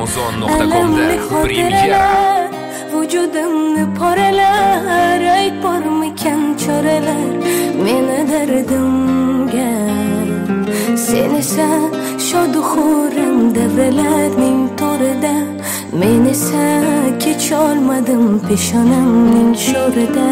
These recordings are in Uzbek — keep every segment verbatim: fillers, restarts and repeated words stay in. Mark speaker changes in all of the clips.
Speaker 1: amazon nuqta com'da premyera.
Speaker 2: Vujudimni poralar, ayt bormikan choralar meni dardimga. Sen esa shodu xuram davralar ming to'rida, men esa kecholmadim peshonamning sho'rida.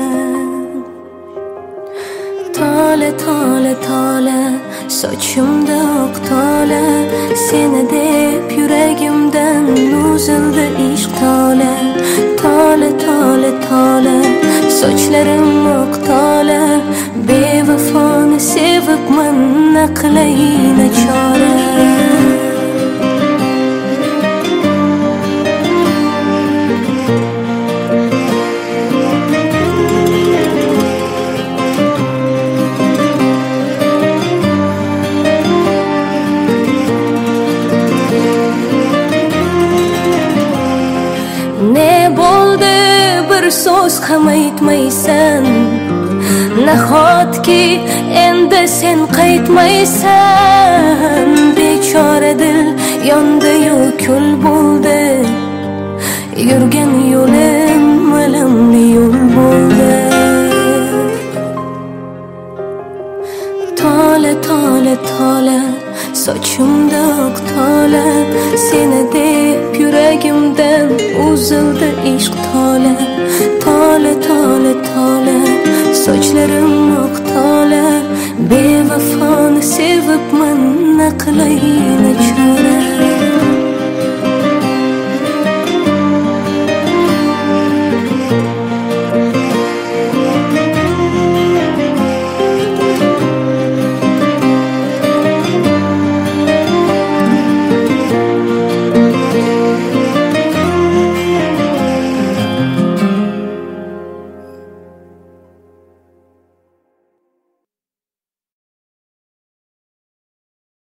Speaker 2: Tole tole tole sochimda oq tole, seni deb yuragimdan uzildi ishq tole. Tole tole tole sochlarim oq tole, bevafoni sevibman aqlayina chora. Ne bo'ldi bir so'z ham aytmaysan, nahotki endi sen qaytmaysan. Bechora dil yondi-yu kul bo'ldi, yurgan yo'lim alamli yo'l bo'ldi. Tole tole tole sochimda oq tole, seni deb yuragimdan uzildi ishq tole. Tole tole tole sochlarim oq tole, bevafoni sevibman aqlayina chora.